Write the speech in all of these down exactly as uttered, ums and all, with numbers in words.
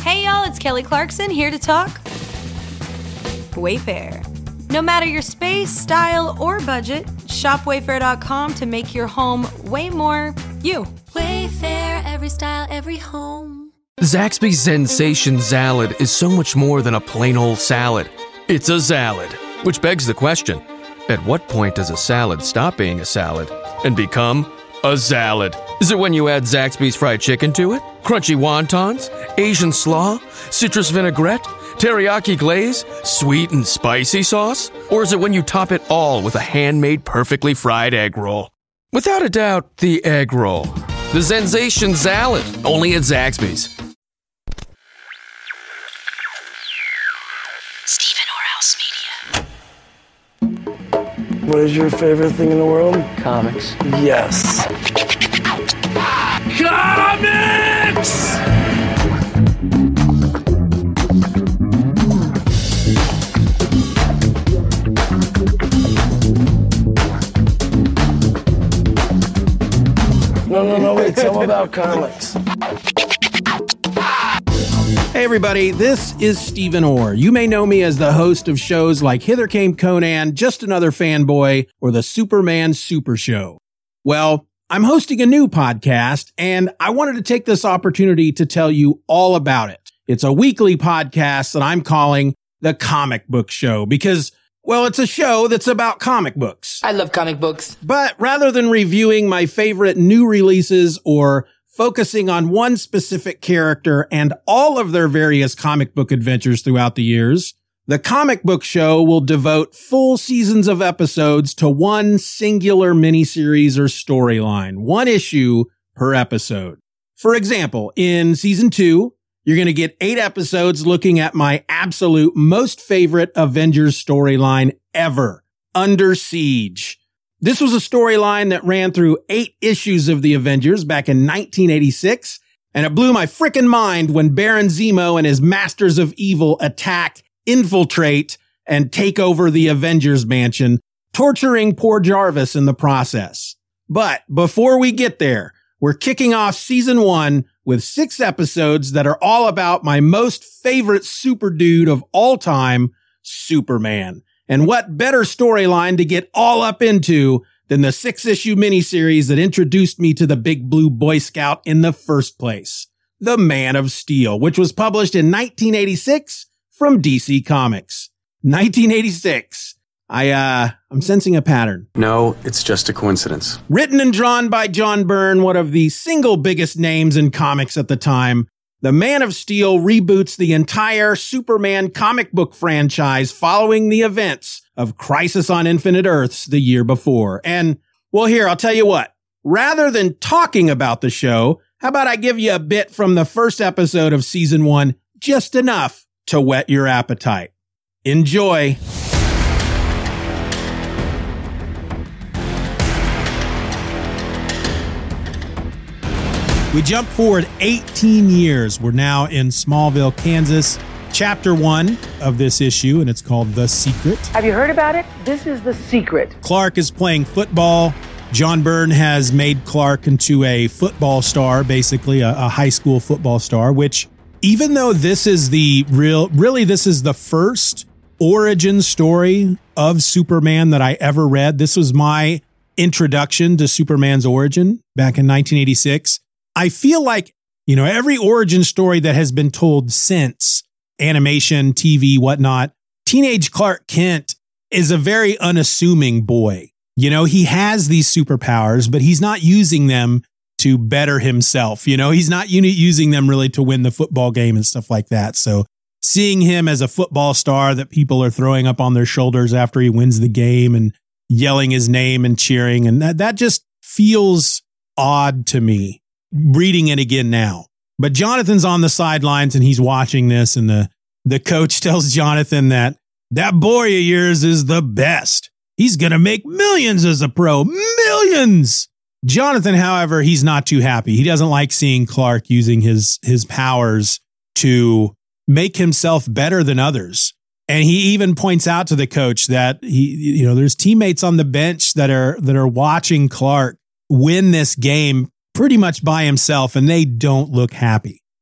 Hey y'all, it's Kelly Clarkson here to talk Wayfair. No matter your space, style, or budget, shop wayfair dot com to make your home way more you. Wayfair, every style, every home. Zaxby's Sensation Salad is so much more than a plain old salad. It's a salad, which begs the question, at what point does a salad stop being a salad and become a salad? Is it when you add Zaxby's fried chicken to it? Crunchy wontons? Asian slaw? Citrus vinaigrette? Teriyaki glaze? Sweet and spicy sauce? Or is it when you top it all with a handmade perfectly fried egg roll? Without a doubt, the egg roll. The Sensation Salad, only at Zaxby's. Stephen Orhouse Media. What is your favorite thing in the world? Comics. Yes. Comics! No, no, no, wait, tell me about comics. Hey everybody, this is Stephen Orr. You may know me as the host of shows like Hither Came Conan, Just Another Fanboy, or the Superman Super Show. Well, I'm hosting a new podcast, and I wanted to take this opportunity to tell you all about it. It's a weekly podcast that I'm calling The Comic Book Show because, well, it's a show that's about comic books. I love comic books. But rather than reviewing my favorite new releases or focusing on one specific character and all of their various comic book adventures throughout the years, the Comic Book Show will devote full seasons of episodes to one singular miniseries or storyline, one issue per episode. For example, in season two, you're going to get eight episodes looking at my absolute most favorite Avengers storyline ever, Under Siege. This was a storyline that ran through eight issues of the Avengers back in nineteen eighty-six, and it blew my frickin' mind when Baron Zemo and his Masters of Evil attack, infiltrate, and take over the Avengers mansion, torturing poor Jarvis in the process. But before we get there, we're kicking off season one with six episodes that are all about my most favorite super dude of all time, Superman. And what better storyline to get all up into than the six-issue miniseries that introduced me to the Big Blue Boy Scout in the first place, The Man of Steel, which was published in nineteen eighty-six from D C Comics. nineteen eighty-six. I, uh, I'm sensing a pattern. No, it's just a coincidence. Written and drawn by John Byrne, one of the single biggest names in comics at the time, The Man of Steel reboots the entire Superman comic book franchise following the events of Crisis on Infinite Earths the year before. And, well, here, I'll tell you what. Rather than talking about the show, how about I give you a bit from the first episode of season one, just enough to whet your appetite. Enjoy. We jump forward eighteen years. We're now in Smallville, Kansas. Chapter one of this issue, and it's called The Secret. Have you heard about it? This is The Secret. Clark is playing football. John Byrne has made Clark into a football star, basically a, a high school football star, which even though this is the real, really this is the first origin story of Superman that I ever read. This was my introduction to Superman's origin back in nineteen eighty-six. I feel like, you know, every origin story that has been told since, animation, T V, whatnot, teenage Clark Kent is a very unassuming boy. You know, he has these superpowers, but he's not using them to better himself. You know, he's not using them really to win the football game and stuff like that. So seeing him as a football star that people are throwing up on their shoulders after he wins the game and yelling his name and cheering, and that, that just feels odd to me. Reading it again now. But Jonathan's on the sidelines and he's watching this, and the, the coach tells Jonathan that that boy of yours is the best. He's going to make millions as a pro. Millions! Jonathan, however, he's not too happy. He doesn't like seeing Clark using his, his powers to make himself better than others. And he even points out to the coach that he, you know, there's teammates on the bench that are, that are watching Clark win this game pretty much by himself, and they don't look happy.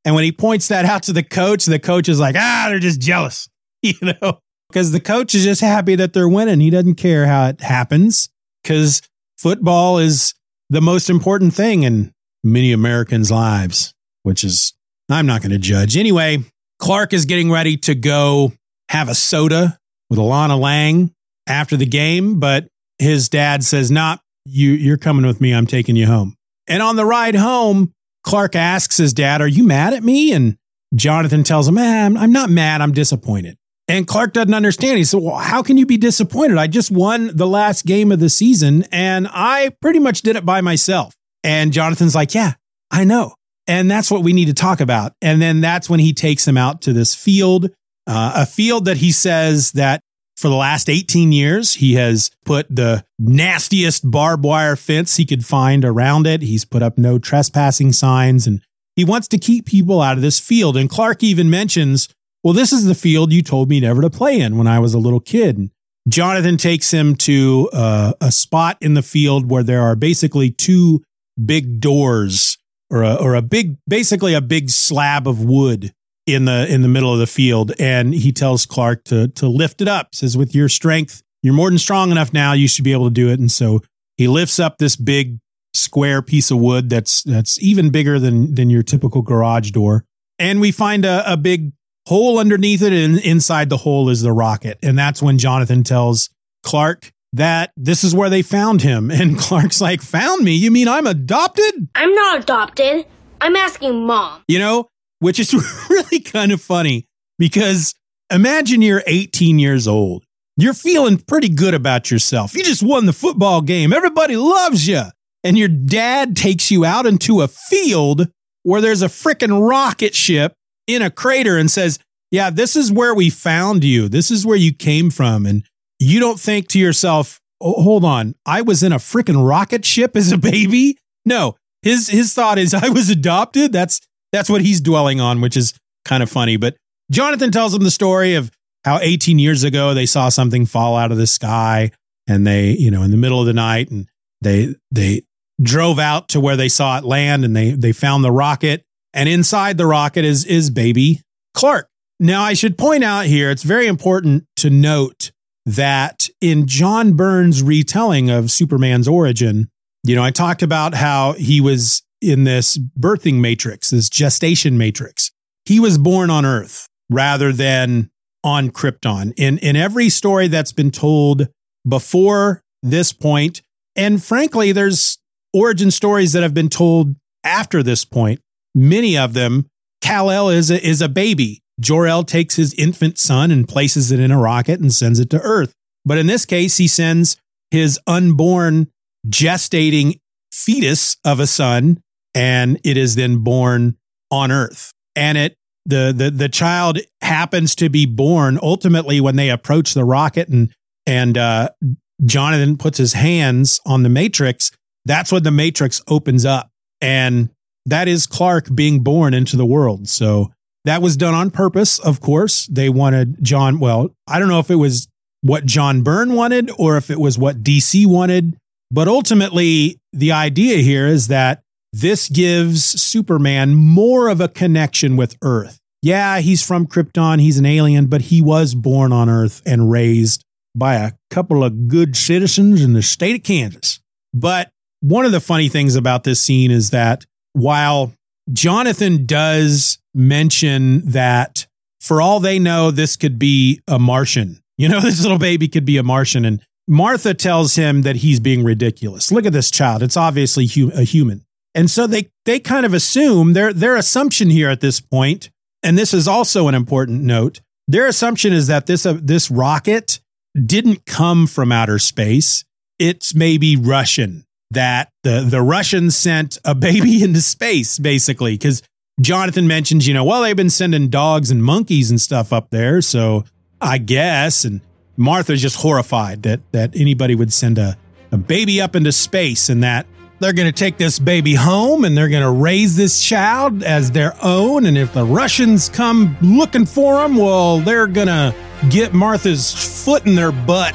And when he points that out to the coach, the coach is like, ah, they're just jealous, you know, because the coach is just happy that they're winning. He doesn't care how it happens because football is the most important thing in many Americans' lives, which is, I'm not going to judge. Anyway, Clark is getting ready to go have a soda with Alana Lang after the game, but his dad says, nah, you, you're coming with me. I'm taking you home. And on the ride home, Clark asks his dad, are you mad at me? And Jonathan tells him, man, I'm not mad. I'm disappointed. And Clark doesn't understand. He said, well, how can you be disappointed? I just won the last game of the season and I pretty much did it by myself. And Jonathan's like, yeah, I know. And that's what we need to talk about. And then that's when he takes him out to this field, uh, a field that he says that for the last eighteen years, he has put the nastiest barbed wire fence he could find around it. He's put up no trespassing signs, and he wants to keep people out of this field. And Clark even mentions, well, this is the field you told me never to play in when I was a little kid. And Jonathan takes him to uh, a spot in the field where there are basically two big doors or a, or a big, basically a big slab of wood in the in the middle of the field. And he tells Clark to to lift it up. He says, with your strength, you're more than strong enough now. You should be able to do it. And so he lifts up this big square piece of wood that's that's even bigger than than your typical garage door. And we find a, a big hole underneath it. And inside the hole is the rocket. And that's when Jonathan tells Clark that this is where they found him. And Clark's like, found me? You mean I'm adopted? I'm not adopted. I'm asking mom. You know, which is really kind of funny because imagine you're eighteen years old. You're feeling pretty good about yourself. You just won the football game. Everybody loves you. And your dad takes you out into a field where there's a freaking rocket ship in a crater and says, yeah, this is where we found you. This is where you came from. And you don't think to yourself, oh, hold on, I was in a freaking rocket ship as a baby? No, his his thought is I was adopted. That's That's what he's dwelling on, which is kind of funny. But Jonathan tells him the story of how eighteen years ago they saw something fall out of the sky and they, you know, in the middle of the night and they they drove out to where they saw it land and they they found the rocket. And inside the rocket is is baby Clark. Now, I should point out here, it's very important to note that in John Byrne's retelling of Superman's origin, you know, I talked about how he was in this birthing matrix, this gestation matrix. He was born on Earth rather than on Krypton. In in every story that's been told before this point, and frankly, there's origin stories that have been told after this point. Many of them, Kal-El is a, is a baby. Jor-El takes his infant son and places it in a rocket and sends it to Earth. But in this case, he sends his unborn gestating fetus of a son, and it is then born on Earth. And it the the the child happens to be born ultimately when they approach the rocket, and and uh, Jonathan puts his hands on the matrix. That's when the matrix opens up, and that is Clark being born into the world. So that was done on purpose, of course. They wanted John. Well, I don't know if it was what John Byrne wanted or if it was what D C wanted, but ultimately the idea here is that this gives Superman more of a connection with Earth. Yeah, he's from Krypton, he's an alien, but he was born on Earth and raised by a couple of good citizens in the state of Kansas. But one of the funny things about this scene is that while Jonathan does mention that for all they know, this could be a Martian, you know, this little baby could be a Martian, and Martha tells him that he's being ridiculous. Look at this child. It's obviously hu- a human. And so they they kind of assume their their assumption here at this point, and this is also an important note, their assumption is that this uh, this rocket didn't come from outer space. It's maybe Russian, that the, the Russians sent a baby into space, basically, because Jonathan mentions, you know, well, they've been sending dogs and monkeys and stuff up there, so I guess. And Martha's just horrified that that anybody would send a, a baby up into space, and that they're going to take this baby home and they're going to raise this child as their own. And if the Russians come looking for him, well, they're going to get Martha's foot in their butt.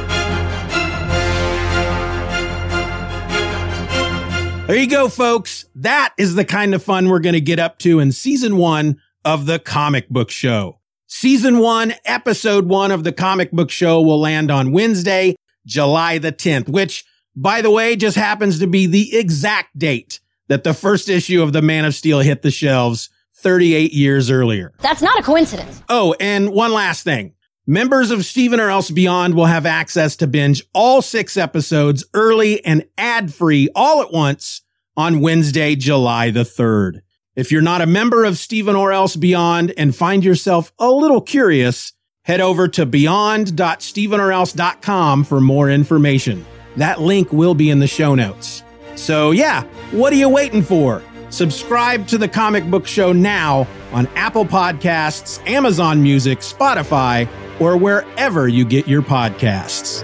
There you go, folks. That is the kind of fun we're going to get up to in season one of the Comic Book Show. Season one, episode one of the Comic Book Show will land on Wednesday, July the tenth, which, by the way, just happens to be the exact date that the first issue of the Man of Steel hit the shelves thirty-eight years earlier. That's not a coincidence. Oh, and one last thing. Members of Steven or Else Beyond will have access to binge all six episodes early and ad-free all at once on Wednesday, July the third. If you're not a member of Steven or Else Beyond and find yourself a little curious, head over to beyond dot steven or else dot com for more information. That link will be in the show notes. So yeah, what are you waiting for? Subscribe to the Comic Book Show now on Apple Podcasts, Amazon Music, Spotify, or wherever you get your podcasts.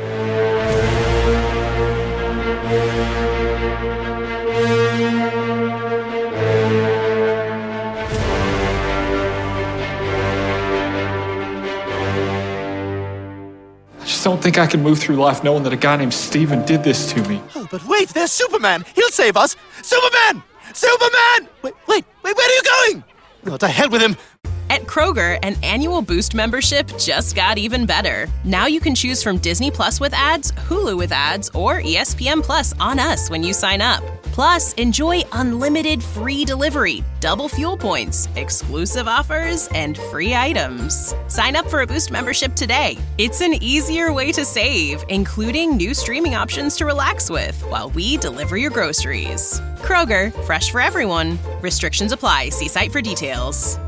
I just don't think I can move through life knowing that a guy named Steven did this to me. Oh, but wait, there's Superman. He'll save us. Superman! Superman! Wait, wait, wait, where are you going? Oh, to hell with him. At Kroger, an annual Boost membership just got even better. Now you can choose from Disney Plus with ads, Hulu with ads, or E S P N Plus on us when you sign up. Plus, enjoy unlimited free delivery, double fuel points, exclusive offers, and free items. Sign up for a Boost membership today. It's an easier way to save, including new streaming options to relax with while we deliver your groceries. Kroger, fresh for everyone. Restrictions apply. See site for details.